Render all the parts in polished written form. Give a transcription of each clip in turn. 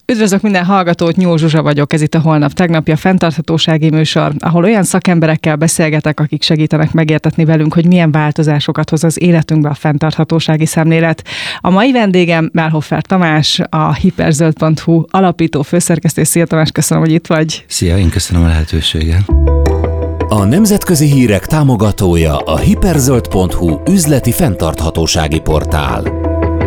Üdvözlök minden hallgatót, Nyúl Zsuzsa vagyok, ez itt a Holnap tegnapja fenntarthatósági műsor, ahol olyan szakemberekkel beszélgetek, akik segítenek megértetni velünk, hogy milyen változásokat hoz az életünkbe a fenntarthatósági szemlélet. A mai vendégem Mellhofer Tamás, a hiperzöld.hu alapító főszerkesztő. Szia Tamás, köszönöm, hogy itt vagy. Szia, én köszönöm a lehetőséget. A nemzetközi hírek támogatója a hiperzöld.hu üzleti fenntarthatósági portál.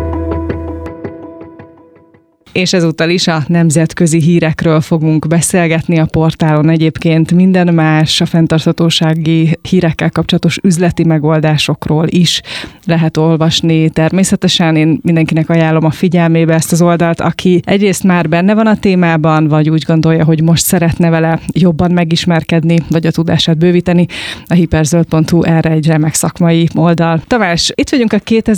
És ezúttal is a nemzetközi hírekről fogunk beszélgetni a portálon. Egyébként minden más a fenntarthatósági hírekkel kapcsolatos üzleti megoldásokról is lehet olvasni. Természetesen én mindenkinek ajánlom a figyelmébe ezt az oldalt, aki egyrészt már benne van a témában, vagy úgy gondolja, hogy most szeretne vele jobban megismerkedni, vagy a tudását bővíteni. A hiperzöld.hu erre egy remek szakmai oldal. Tamás, itt vagyunk a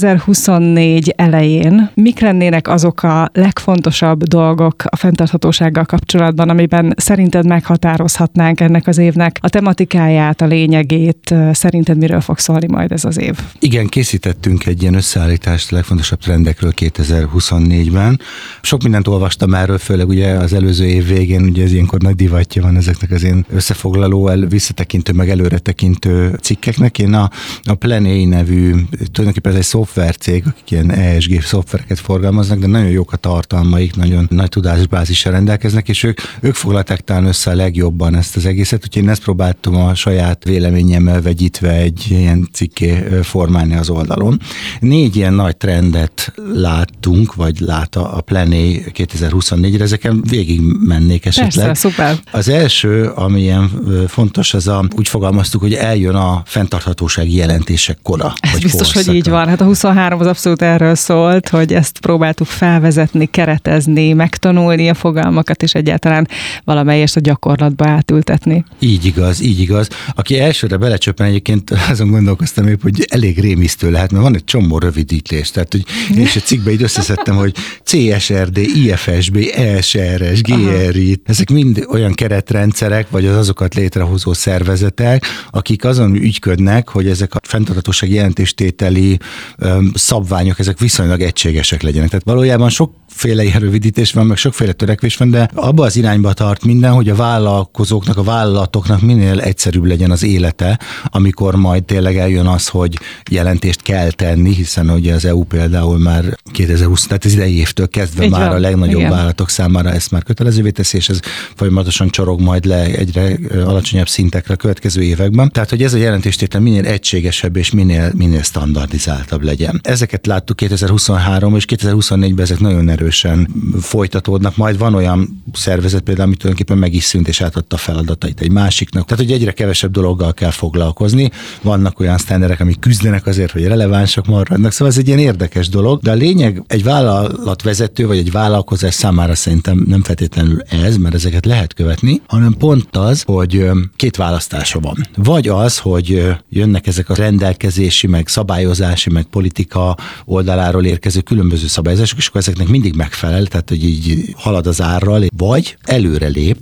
2024 elején. Mik lennének azok a legfontosabb dolgok a fenntarthatósággal kapcsolatban, amiben szerinted meghatározhatnánk ennek az évnek a tematikáját, a lényegét? Szerinted miről fog szólni majd ez az év? Igen, készítettünk egy ilyen összeállítást a legfontosabb trendekről 2024-ben. Sok mindent olvastam erről, főleg ugye az előző év végén, ugye ez ilyenkor nagy divatja van ezeknek az én összefoglaló, visszatekintő, meg előretekintő cikkeknek. Én a Plan-A nevű, tulajdonképpen ez egy szoftvercég, akik ilyen ESG szoftvereket forgalmaznak, de nagyon jók a tartalmaik, nagyon nagy tudásbázissal rendelkeznek, és ők foglalták talán össze a legjobban ezt az egészet, úgyhogy én ezt próbáltam a saját véleményemmel vegyítve egy ilyen cikké formálni az oldalon. 4 ilyen nagy trendet láttunk, vagy lát a Plan-A 2024-re, ezeken végig mennék esetleg. Persze, szuper. Az első, ami ilyen fontos, úgy fogalmaztuk, hogy eljön a fenntarthatósági jelentések kora. Ez biztos, korszaka. hogy így van. Hát a 23 az abszolút erről szólt, hogy ezt próbáltuk felvezetni, keretezni, megtanulni a fogalmakat, és egyáltalán valamelyest a gyakorlatba átültetni. Így igaz. Aki elsőre belecsöppen, egyébként azon gondolkoztam épp, hogy elég rémisztő lehet, mert van egy csomó rövidítés. Tehát, hogy én is egy cikkbe így összeszedtem, hogy CSRD, IFSB, ESRS, GRI, ezek mind olyan keretrendszerek, vagy azokat létrehozó szervezetek, akik azon ügyködnek, hogy ezek a fenntarthatósági jelentéstételi szabványok, ezek viszonylag egységesek legyenek. Tehát valójában sokféle ilyen rövidítés van, meg sokféle törekvés van, de abba az irányba tart minden, hogy a vállalkozóknak, a vállalatoknak minél egyszerűbb legyen az élete, amikor majd tényleg eljön az, hogy jelentést kell tenni, hiszen ugye az EU például már 2020, tehát az idei évtől kezdve már a legnagyobb vállalatok számára ezt már kötelezővé teszi, és ez folyamatosan csorog majd le egyre alacsonyabb szintekre a következő években. Tehát, hogy ez a jelentéstétel minél egységesebb és minél standardizáltabb legyen. Ezeket láttuk 2023 és 2024-ben ezek nagyon erősen folytatódnak. Majd van olyan szervezet például, amit tulajdonképpen meg is szűnt és átadta a feladatait egy másiknak. Tehát, hogy egyre kevesebb dologgal kell foglalkozni. Vannak olyan sztenderek, amik küzdenek azért, hogy relevánsak maradnak. Szóval ez egy ilyen érdekes dolog, de a lényeg egy vállalatvezető vagy egy vállalkozás számára szerintem nem feltétlenül ez, mert ezeket lehet követni, hanem pont az, hogy 2 választása van. Vagy az, hogy jönnek ezek a rendelkezési, meg szabályozási, meg politika oldaláról érkező különböző szabályozások, és akkor ezeknek mindig megfelel, tehát hogy így halad az árral, vagy előrelép,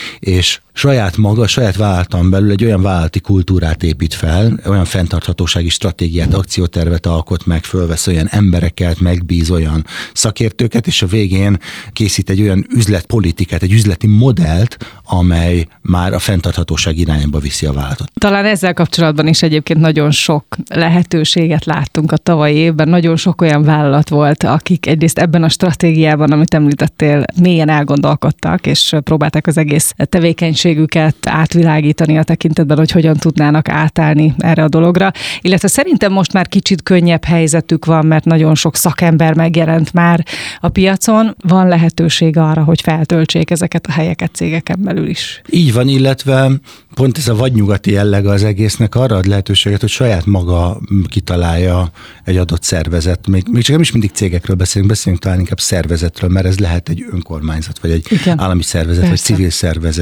és saját vállalaton belül egy olyan vállalati kultúrát épít fel, olyan fenntarthatósági stratégiát, akciótervet alkot meg, fölvesz olyan embereket, megbíz olyan szakértőket, és a végén készít egy olyan üzletpolitikát, egy üzleti modellt, amely már a fenntarthatóság irányába viszi a vállalatot. Talán ezzel kapcsolatban is egyébként nagyon sok lehetőséget láttunk a tavalyi évben, nagyon sok olyan vállalat volt, akik egyrészt ebben a stratégiában, amit említettél, mélyen elgondolkodtak, és próbálták az egész tevékenységüket átvilágítani a tekintetben, hogy hogyan tudnának átállni erre a dologra. Illetve szerintem most már kicsit könnyebb helyzetük van, mert nagyon sok szakember megjelent már a piacon. Van lehetőség arra, hogy feltöltsék ezeket a helyeket cégeken belül is. Így van, illetve pont ez a vadnyugati jellege az egésznek arra ad lehetőséget, hogy saját maga kitalálja egy adott szervezet. Még csak nem is mindig cégekről beszélünk talán inkább szervezetről, mert ez lehet egy önkormányzat, vagy egy állami szervezet, vagy civil szervezet is,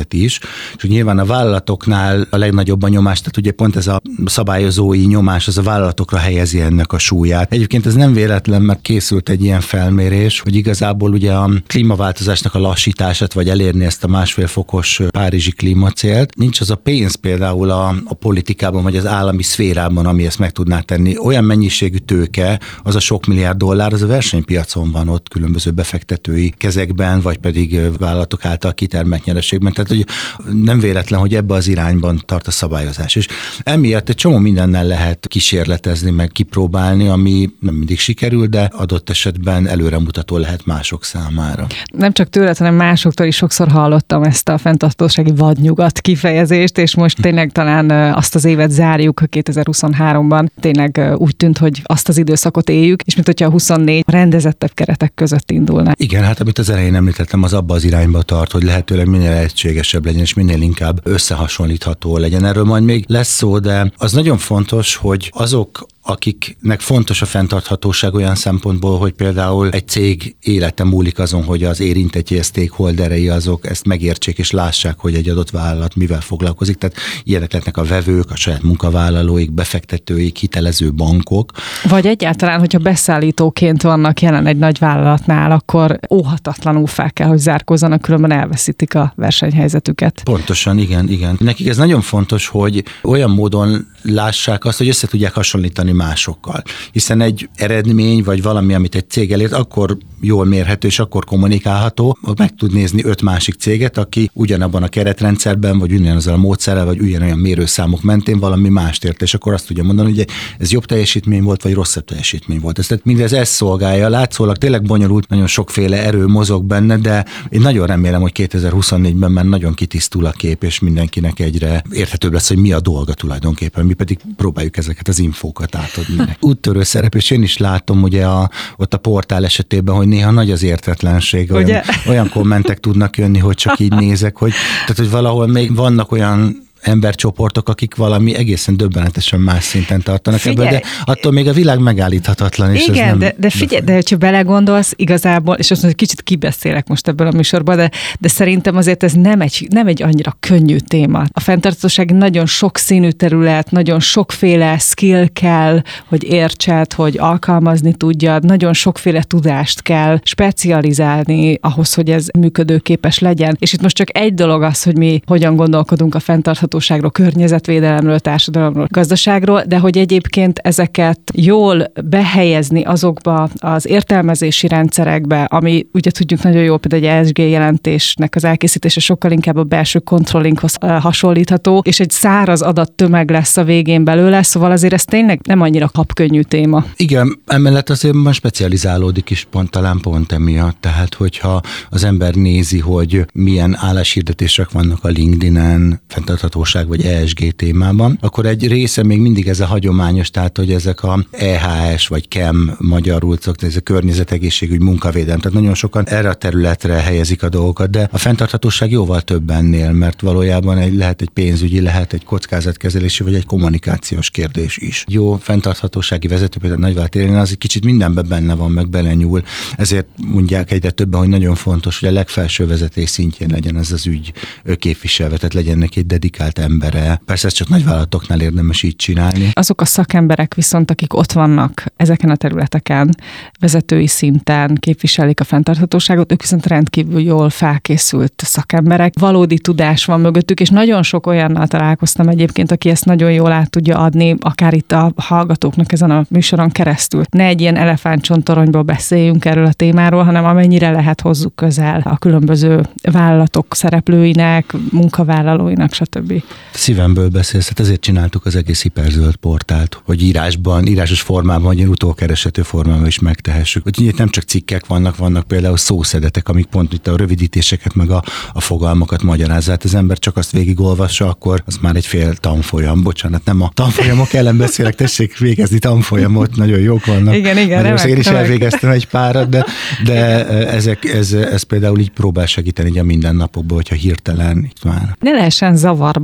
és nyilván a vállalatoknál a legnagyobb a nyomás, tehát ugye pont ez a szabályozói nyomás, az a vállalatokra helyezi ennek a súlyát. Egyébként ez nem véletlen, mert készült egy ilyen felmérés, hogy igazából ugye a klímaváltozásnak a lassítását, vagy elérni ezt a 1,5 fokos párizsi klímacélt, nincs az a pénz például a politikában, vagy az állami szférában, ami ezt meg tudná tenni. Olyan mennyiségű tőke, az a sok milliárd dollár, az a versenypiacon van ott különböző befektetői kezekben, vagy pedig vállalatok által kitermelt nyereségben. Tehát hogy nem véletlen, hogy ebbe az irányban tart a szabályozás. És emiatt egy csomó mindennel lehet kísérletezni, meg kipróbálni, ami nem mindig sikerül, de adott esetben előremutató lehet mások számára. Nem csak tőled, hanem másoktól is sokszor hallottam ezt a fenntarthatósági vadnyugat kifejezést, és most tényleg talán azt az évet zárjuk 2023-ban. Tényleg úgy tűnt, hogy azt az időszakot éljük, és mint hogyha a 24 rendezettebb keretek között indulna. Igen, hát amit az elején említettem, az abba az irányba tart, hogy lehetőleg minél egységesebb legyen, és minél inkább összehasonlítható legyen. Erről majd még lesz szó, de az nagyon fontos, hogy azok, akiknek fontos a fenntarthatóság olyan szempontból, hogy például egy cég élete múlik azon, hogy az érintettjei, stakeholderei azok ezt megértsék és lássák, hogy egy adott vállalat mivel foglalkozik. Tehát ilyenek lehetnek a vevők, a saját munkavállalóik, befektetőik, hitelező bankok. Vagy egyáltalán, hogyha beszállítóként vannak jelen egy nagy vállalatnál, akkor óhatatlanul fel kell, hogy zárkózzanak, különben elveszítik a versenyhelyzetüket. Pontosan, igen. Nekik ez nagyon fontos, hogy olyan módon lássák azt, hogy össze tudják hasonlítani másokkal. Hiszen egy eredmény, vagy valami, amit egy cég elért, akkor jól mérhető, és akkor kommunikálható, meg tud nézni 5 másik céget, aki ugyanabban a keretrendszerben, vagy ugyanazzal a módszerrel, vagy ugyanolyan mérőszámok mentén valami mást ért, és akkor azt tudja mondani, hogy ez jobb teljesítmény volt, vagy rosszabb teljesítmény volt. Tehát mindez ezt szolgálja. Látszólag tényleg bonyolult, nagyon sokféle erő mozog benne, de én nagyon remélem, hogy 2024-ben már nagyon kitisztul a kép, és mindenkinek egyre érthetőbb lesz, hogy mi a dolga tulajdonképpen. Mi pedig próbáljuk ezeket az infókat átadni. Úttörő szerep, és én is látom ugye ott a portál esetében, hogy néha nagy az értetlenség. Olyan kommentek tudnak jönni, hogy csak így nézek, hogy valahol még vannak olyan embercsoportok, akik valami egészen döbbenetesen más szinten tartanak ebből, de attól még a világ megállíthatatlan. És igen, ez nem de figyelj, de hogyha belegondolsz, igazából, és azt mondom, hogy kicsit kibeszélek most ebből a műsorban, de szerintem azért ez nem egy annyira könnyű téma. A fenntarthatóság nagyon sokszínű terület, nagyon sokféle skill kell, hogy értsed, hogy alkalmazni tudjad, nagyon sokféle tudást kell specializálni ahhoz, hogy ez működőképes legyen. És itt most csak egy dolog az, hogy mi hogyan gondolkodunk a fenntarthatóságról, környezetvédelemről, társadalomról, gazdaságról, de hogy egyébként ezeket jól behelyezni azokba az értelmezési rendszerekbe, ami ugye tudjuk nagyon jól, például egy ESG jelentésnek az elkészítése sokkal inkább a belső controllinghoz hasonlítható, és egy száraz adattömeg lesz a végén belőle, szóval azért ez tényleg nem annyira habkönnyű téma. Igen, emellett azért már specializálódik is talán pont emiatt, tehát hogyha az ember nézi, hogy milyen álláshirdetések vannak a LinkedIn-en, fenntarthatóság vagy ESG témában, akkor egy része még mindig ez a hagyományos, tehát hogy ezek a EHS vagy KEM magyarul, ez a környezetegészségügy, munkavédelem, tehát nagyon sokan erre a területre helyezik a dolgokat, de a fenntarthatóság jóval több ennél, mert valójában lehet egy pénzügyi, lehet egy kockázatkezelési, vagy egy kommunikációs kérdés is. Jó fenntarthatósági vezető, például Nagyvált Irén, az egy kicsit mindenben benne van, meg belenyúl, ezért mondják egyre többen, hogy nagyon fontos, hogy a legfelső vezetés szintjén legyen ez az ügy képviselve, tehát legyen neki egy dedikált embere. Persze ez csak nagyvállalatoknál érdemes így csinálni. Azok a szakemberek viszont, akik ott vannak ezeken a területeken, vezetői szinten képviselik a fenntarthatóságot, ők viszont rendkívül jól felkészült szakemberek. Valódi tudás van mögöttük, és nagyon sok olyannal találkoztam egyébként, aki ezt nagyon jól át tudja adni, akár itt a hallgatóknak ezen a műsoron keresztül. Ne egy ilyen elefántcsontoronyból beszéljünk erről a témáról, hanem amennyire lehet hozzuk közel a különböző vállalatok szereplőinek, munkavállalóinak, stb. Szívemből beszélsz, hát ezért csináltuk az egész hiperzöld portált, hogy írásos formában, vagy ilyen utókereshető formában is megtehessük. Hogy itt nem csak cikkek vannak például szószedetek, amik pont itt a rövidítéseket, meg a fogalmakat magyarázzák. Az ember csak azt végigolvassa, akkor az már egy fél tanfolyam. Bocsánat, nem a tanfolyamok ellen beszélek, tessék végezni tanfolyamot, nagyon jók vannak. Igen, én is elvégeztem egy párat, de ez például így próbál segíteni a mindennapokban, hogyha hirtelen itt már. Ne lehessen zavarba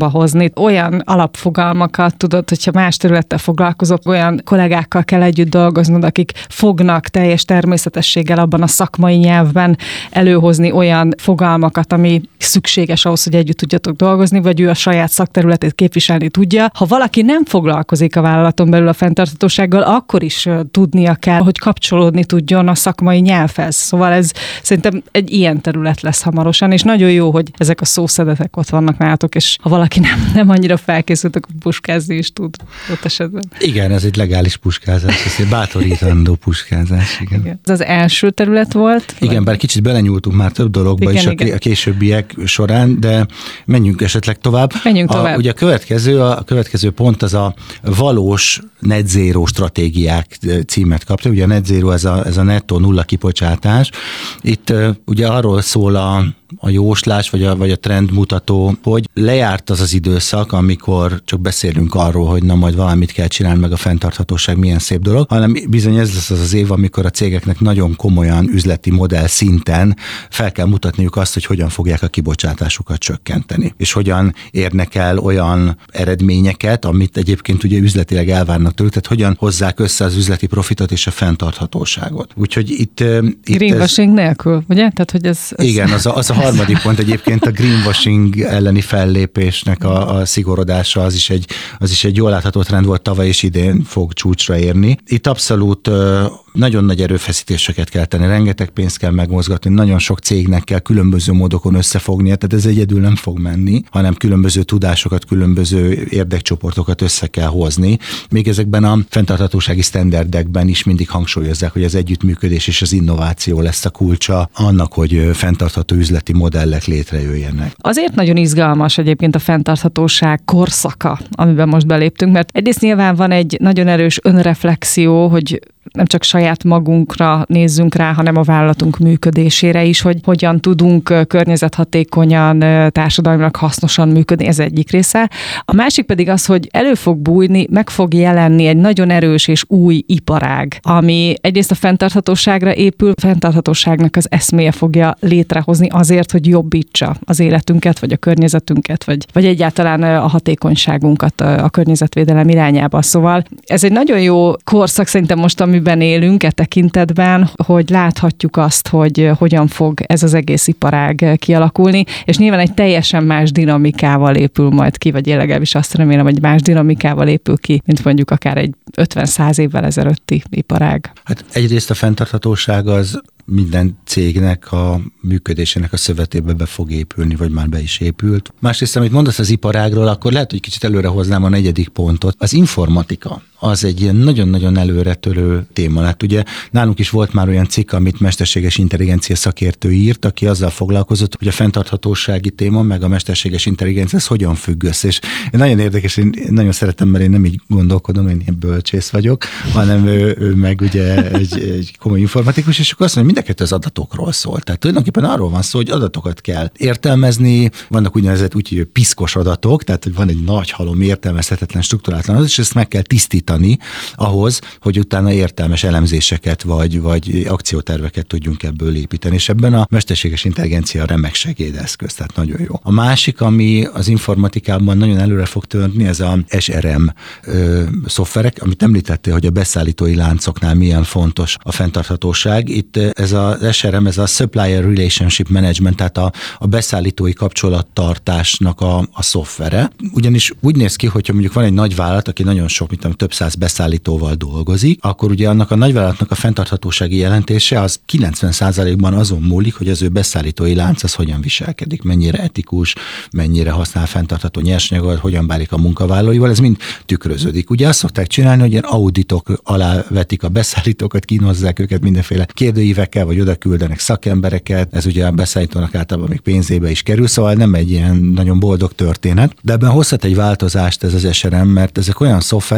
sorba hozni. Olyan alapfogalmakat, tudod, hogyha más területtel foglalkozok, olyan kollégákkal kell együtt dolgoznod, akik fognak teljes természetességgel abban a szakmai nyelvben előhozni olyan fogalmakat, ami szükséges ahhoz, hogy együtt tudjatok dolgozni, vagy ő a saját szakterületét képviselni tudja. Ha valaki nem foglalkozik a vállalaton belül a fenntarthatósággal, akkor is tudnia kell, hogy kapcsolódni tudjon a szakmai nyelvhez. Szóval ez szerintem egy ilyen terület lesz hamarosan, és nagyon jó, hogy ezek a szószedetek ott vannak nálatok, és ha valaki nem annyira felkészült, akkor puskázni is tud ott esetben. Igen, ez egy legális puskázás, ez egy bátorítandó puskázás. Igen. Ez az első terület volt? Igen, bár kicsit belenyúltunk már több dologba is a későbbiek során, de menjünk esetleg tovább. Menjünk tovább. Ugye a következő pont az a valós net zero stratégiák címet kapta. Ugye a net zero ez a nettó nulla kibocsátás. Itt ugye arról szól a jóslás, vagy a trendmutató, hogy lejárt az időszak, amikor csak beszélünk arról, hogy na majd valamit kell csinálni, meg a fenntarthatóság milyen szép dolog, hanem bizony ez lesz az év, amikor a cégeknek nagyon komolyan üzleti modell szinten fel kell mutatniuk azt, hogy hogyan fogják a kibocsátásukat csökkenteni, és hogyan érnek el olyan eredményeket, amit egyébként ugye üzletileg elvárnak tőlük, tehát hogyan hozzák össze az üzleti profitot és a fenntarthatóságot. Úgyhogy itt greenwashing nélkül, ugye? Tehát, hogy ez... Igen, az a harmadik pont egyébként a greenwashing elleni fellépésnek a szigorodása, az is egy jól látható trend volt tavaly, és idén fog csúcsra érni. Itt abszolút nagyon nagy erőfeszítéseket kell tenni, rengeteg pénzt kell megmozgatni, nagyon sok cégnek kell különböző módokon összefognia, tehát ez egyedül nem fog menni, hanem különböző tudásokat, különböző érdekcsoportokat össze kell hozni. Még ezekben a fenntarthatósági sztenderdekben is mindig hangsúlyozzák, hogy az együttműködés és az innováció lesz a kulcsa annak, hogy fenntartható üzleti modellek létrejöjjenek. Azért nagyon izgalmas egyébként a fenntarthatóság korszaka, amiben most beléptünk, mert egyrészt nyilván van egy nagyon erős önreflexió, hogy nem csak saját magunkra nézzünk rá, hanem a vállalatunk működésére is, hogy hogyan tudunk környezethatékonyan, társadalmilag hasznosan működni, ez egyik része. A másik pedig az, hogy elő fog bújni, meg fog jelenni egy nagyon erős és új iparág, ami egyrészt a fenntarthatóságra épül, fenntarthatóságnak az eszméje fogja létrehozni azért, hogy jobbítsa az életünket, vagy a környezetünket, vagy egyáltalán a hatékonyságunkat a környezetvédelem irányába. Szóval ez egy nagyon jó korszak szerintem most, amiben élünk e tekintetben, hogy láthatjuk azt, hogy hogyan fog ez az egész iparág kialakulni, és nyilván egy teljesen más dinamikával épül majd ki, vagy én legalábbis azt remélem, hogy más dinamikával épül ki, mint mondjuk akár egy 50-100 évvel ezelőtti iparág. Hát egyrészt a fenntarthatóság az minden cégnek a működésének a szövetébe be fog épülni, vagy már be is épült. Másrészt, amit mondasz az iparágról, akkor lehet, hogy kicsit előre hoznám a negyedik pontot. Az informatika az egy ilyen nagyon-nagyon előretörő téma. Hát ugye nálunk is volt már olyan cikk, amit mesterséges intelligencia szakértő írt, aki azzal foglalkozott, hogy a fenntarthatósági téma, meg a mesterséges intelligencia, ez hogyan függ össze. És nagyon érdekes, én nagyon szeretem, mert én nem így gondolkodom, én ilyen bölcsész vagyok, hanem ő meg ugye egy komoly informatikus, és akkor azt mondja, mind a kettő az adatokról szól. Tehát tulajdonképpen arról van szó, hogy adatokat kell értelmezni, vannak úgynevezett úgy piszkos adatok, tehát hogy van egy nagy halom értelmezhetetlen struktúrátlan adat, és ezt meg kell tisztítani ahhoz, hogy utána értelmes elemzéseket vagy akcióterveket tudjunk ebből építeni, és ebben a mesterséges intelligencia a remek segédeszköz, tehát nagyon jó. A másik, ami az informatikában nagyon előre fog törni, ez a SRM szoftverek, amit említettél, hogy a beszállítói láncoknál milyen fontos a fenntarthatóság. Itt ez a SRM, ez a Supplier Relationship Management, tehát a beszállítói kapcsolattartásnak a szoftvere. Ugyanis úgy néz ki, hogyha mondjuk van egy nagy vállalat, aki nagyon sok, mint több száz beszállítóval dolgozik, akkor ugye annak a nagyvállalatnak a fenntarthatósági jelentése az 90%-ban azon múlik, hogy az ő beszállítói lánc az hogyan viselkedik, mennyire etikus, mennyire használ fenntartható nyersanyagot, hogyan bánik a munkavállalóival, ez mind tükröződik. Ugye azt szokták csinálni, hogy ilyen auditok alá vetik a beszállítókat, kínozzák őket mindenféle kérdőívekkel, vagy oda küldenek szakembereket, ez ugye a beszállítónak általában még pénzébe is kerül, szóval nem egy ilyen nagyon boldog történet, de ebben hozhat egy változást ez az SRM, mert ezek olyan szoftverek, amik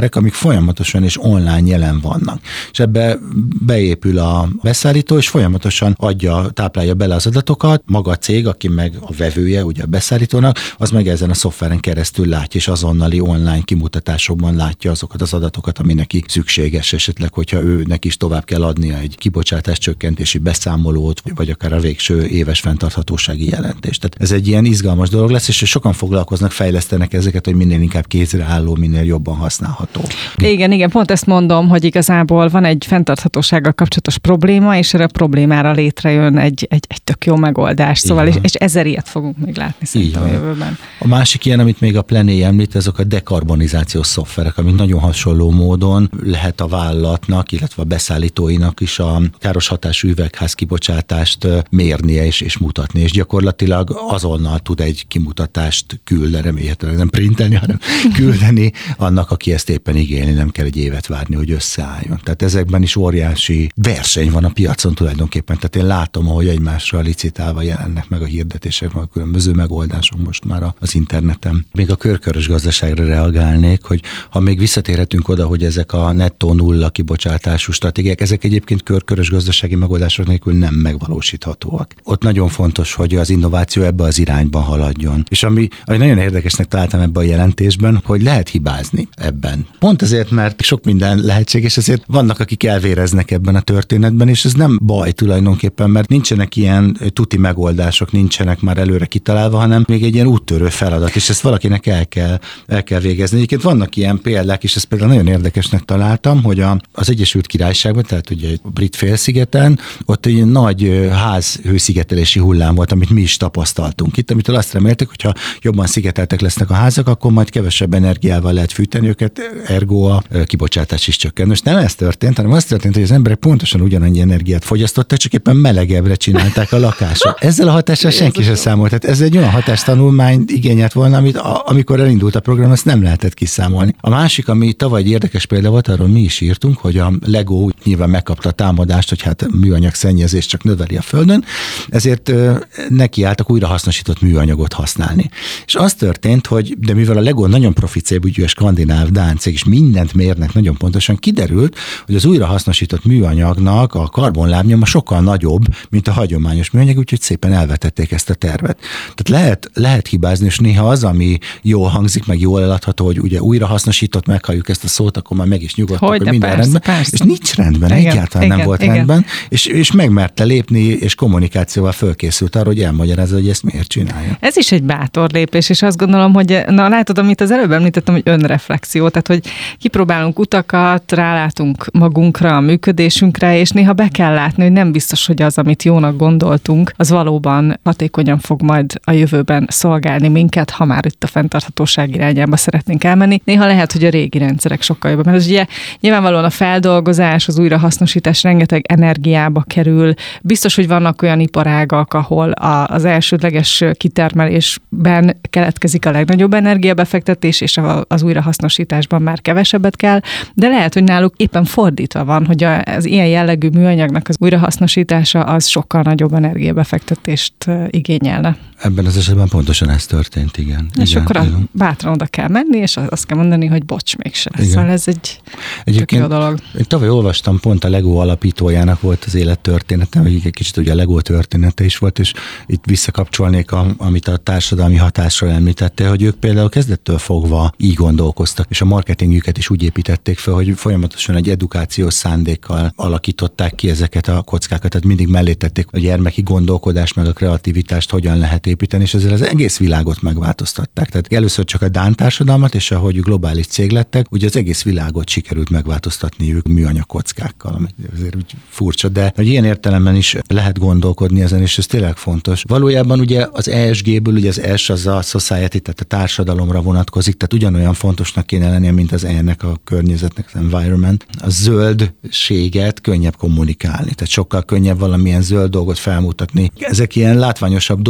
folyamatosan és online jelen vannak. És ebbe beépül a beszállító, és folyamatosan táplálja bele az adatokat, maga a cég, aki meg a vevője, ugye a beszállítónak, az meg ezen a szoftveren keresztül látja, és azonnali online kimutatásokban látja azokat az adatokat, ami neki szükséges, esetleg, hogyha őnek is tovább kell adnia egy kibocsátás csökkentési beszámolót, vagy akár a végső éves fenntarthatósági jelentést. Tehát ez egy ilyen izgalmas dolog lesz, és sokan foglalkoznak, fejlesztenek ezeket, hogy minél inkább kézre álló, minél jobban használható. Igen, pont ezt mondom, hogy igazából van egy fenntarthatósággal kapcsolatos probléma, és erre a problémára létrejön egy tök jó megoldás. Szóval, és ezer ilyet fogunk még látni szerintem a jövőben. A másik ilyen, amit még a Plené említ, azok a dekarbonizációs szoftverek, amik nagyon hasonló módon lehet a vállalatnak, illetve a beszállítóinak is a káros hatású üvegház kibocsátást mérnie és mutatni, és gyakorlatilag azonnal tud egy kimutatást küldeni, remélhetőleg nem printelni, hanem küldeni annak, aki ezt éppen igényli, nem kell egy évet várni, hogy összeálljon. Tehát ezekben is óriási verseny van a piacon tulajdonképpen, tehát én látom, ahogy egymásra licitálva jelennek meg a hirdetések, a különböző megoldások most már az interneten. Még a körkörös gazdaságra reagálnék, hogy ha még visszatérhetünk oda, hogy ezek a nettó nulla kibocsátású stratégiák, ezek egyébként körkörös gazdasági megoldások nélkül nem megvalósíthatóak. Ott nagyon fontos, hogy az innováció ebbe az irányba haladjon. És ami nagyon érdekesnek találtam ebben a jelentésben, hogy lehet hibázni ebben. Pont azért, mert sok minden lehetséges, ezért vannak, akik elvéreznek ebben a történetben, és ez nem baj tulajdonképpen, mert nincsenek ilyen tuti megoldások, nincsenek már előre kitalálva, hanem még egy ilyen úttörő feladat, és ezt valakinek el kell végezni. Egyébként vannak ilyen példák, és ezt például nagyon érdekesnek találtam, hogy az Egyesült Királyságban, tehát ugye a Brit félszigeten, ott egy nagy házhőszigetelési hullám volt, amit mi is tapasztaltunk itt, amitől azt reméltek, hogyha jobban szigeteltek lesznek a házak, akkor majd kevesebb energiával lehet fűteni őket, ergo a kibocsátás is csökken. Most nem ez történt, hanem az történt, hogy az emberek pontosan ugyanannyi energiát fogyasztottak, csak éppen melegebbre csinálták a lakásot. Ezzel a hatással senki sem számolt. Tehát ez egy olyan hatástanulmányt igényelt volna, amit amikor elindult a program, ezt nem lehetett kiszámolni. A másik, ami tavaly egy érdekes példa volt, arról mi is írtunk, hogy a Lego nyilván megkapta a támadást, hogy hát műanyag szennyezés csak növeli a Földön, ezért nekiálltak újrahasznosított műanyagot használni. És az történt, hogy de mivel a Lego nagyon profi cég, a skandináv dán cég, és mindent mérnek nagyon pontosan, kiderült, hogy az újrahasznosított műanyagnak a karbonlábnyoma sokkal nagyobb, mint a hagyományos műanyag, úgyhogy szépen elvetették ezt a tervet. Tehát lehet hibázni, és néha az, ami jól hangzik, meg jól eladható, hogy ugye újrahasznosított, meghalljuk ezt a szót, akkor már meg is nyugodtak, hogy minden rendben. Persze. És nincs rendben, egyáltalán nem volt rendben, és megmerte lépni, és kommunikációval fölkészült arra, hogy elmagyarázza, hogy ezt miért csinálja. Ez is egy bátor lépés, és azt gondolom, hogy látod, amit az előbb említettem, hogy önreflexió, tehát hogy kipróbálunk utakat, rálátunk magunkra, a működésünkre, és néha be kell látni, hogy nem biztos, hogy az, amit jónak gondoltunk, az valóban hatékonyan fog majd a jövőben szolgálni minket, ha már itt a fenntarthatóság irányába szeretnénk elmenni. Néha lehet, hogy a régi rendszerek sokkal jobban, mert az ugye nyilvánvalóan a feldolgozás, az újrahasznosítás rengeteg energiába kerül. Biztos, hogy vannak olyan iparágak, ahol az elsődleges kitermelésben keletkezik a legnagyobb energiabefektetés, és az újrahasznosításban már kevesebbet kell, de lehet, hogy náluk éppen fordítva van, hogy az ilyen jellegű műanyagnak az újrahasznosítása az sokkal nagyobb energiabefektetést igényelne. Ebben az esetben pontosan ez történt, igen. És akkor bátran oda kell menni, és azt kell mondani, hogy bocs, mégse lesz. Szóval ez egy tök jó dolog. Én tavaly olvastam, pont a Lego alapítójának volt az élettörténete, vagy egy kicsit ugye a Lego története is volt, és itt visszakapcsolnék, amit a társadalmi hatásról említette, hogy ők például kezdettől fogva így gondolkoztak, és a marketingjüket is úgy építették fel, hogy folyamatosan egy edukációs szándékkal alakították ki ezeket a kockákat, tehát mindig mellé tették a gyermeki gondolkodást, meg a kreativitást hogyan lehet építeni, és ezzel az egész világot megváltoztatták. Tehát először csak a dán társadalmat, és ahogy globális cég lettek, ugye az egész világot sikerült megváltoztatni ők műanyag kockákkal, ami azért úgy furcsa, de hogy ilyen értelemben is lehet gondolkodni ezen, és ez tényleg fontos. Valójában ugye az ESG-ből, ugye az S az a society, tehát a társadalomra vonatkozik, tehát ugyanolyan fontosnak kéne lennie, mint az E-nek, a környezetnek, az environment. A zöldséget könnyebb kommunikálni, tehát sokkal könnyebb valamilyen zöld dolgot felmutatni. Ezek ilyen látványosabb dolgok, mint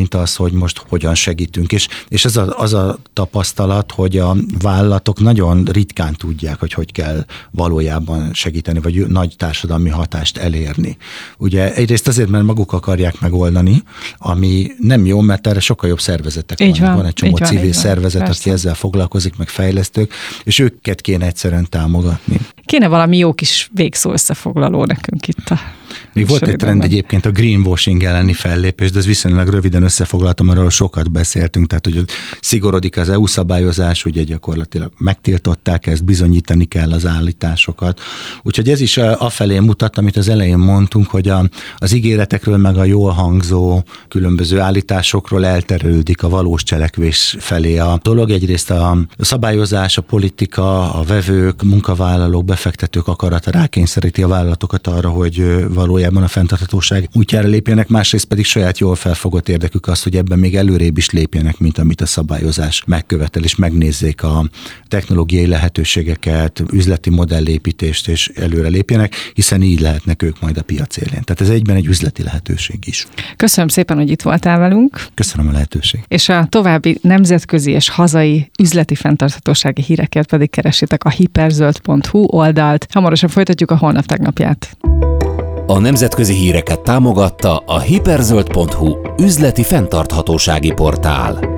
mint az, hogy most hogyan segítünk. És az a tapasztalat, hogy a vállalatok nagyon ritkán tudják, hogy kell valójában segíteni, vagy nagy társadalmi hatást elérni. Ugye egyrészt azért, mert maguk akarják megoldani, ami nem jó, mert erre sokkal jobb szervezetek vannak. Van egy csomó civil szervezet, aki ezzel foglalkozik, meg fejlesztők, és őket kéne egyszerűen támogatni. Kéne valami jó kis végszó összefoglaló nekünk itt a még volt egy trend egyébként a greenwashing elleni fellépés, de ez viszonylag röviden összefoglaltam, arról sokat beszéltünk, tehát hogy szigorodik az EU szabályozás, ugye gyakorlatilag megtiltották ezt, bizonyítani kell az állításokat. Úgyhogy ez is afelé mutat, amit az elején mondtunk, hogy az ígéretekről meg a jól hangzó különböző állításokról elterelődik a valós cselekvés felé a dolog. Egyrészt a szabályozás, a politika, a vevők, munkavállalók, befektetők akarata rákényszeríti a vállalatokat arra, hogy valójában a fenntarthatóság útjára lépjenek, másrészt pedig saját jól felfogott érdekük az, hogy ebben még előrébb is lépjenek, mint amit a szabályozás megkövetel, és megnézzék a technológiai lehetőségeket, üzleti modellépítést, és előre lépjenek, hiszen így lehetnek ők majd a piac élén. Tehát ez egyben egy üzleti lehetőség is. Köszönöm szépen, hogy itt voltál velünk. Köszönöm a lehetőséget. És a további nemzetközi és hazai üzleti fenntarthatósági hírekért pedig keresitek a hiperzöld.hu oldalt. Hamarosan folytatjuk a holnap tegnapját. A nemzetközi híreket támogatta a hiperzöld.hu üzleti fenntarthatósági portál.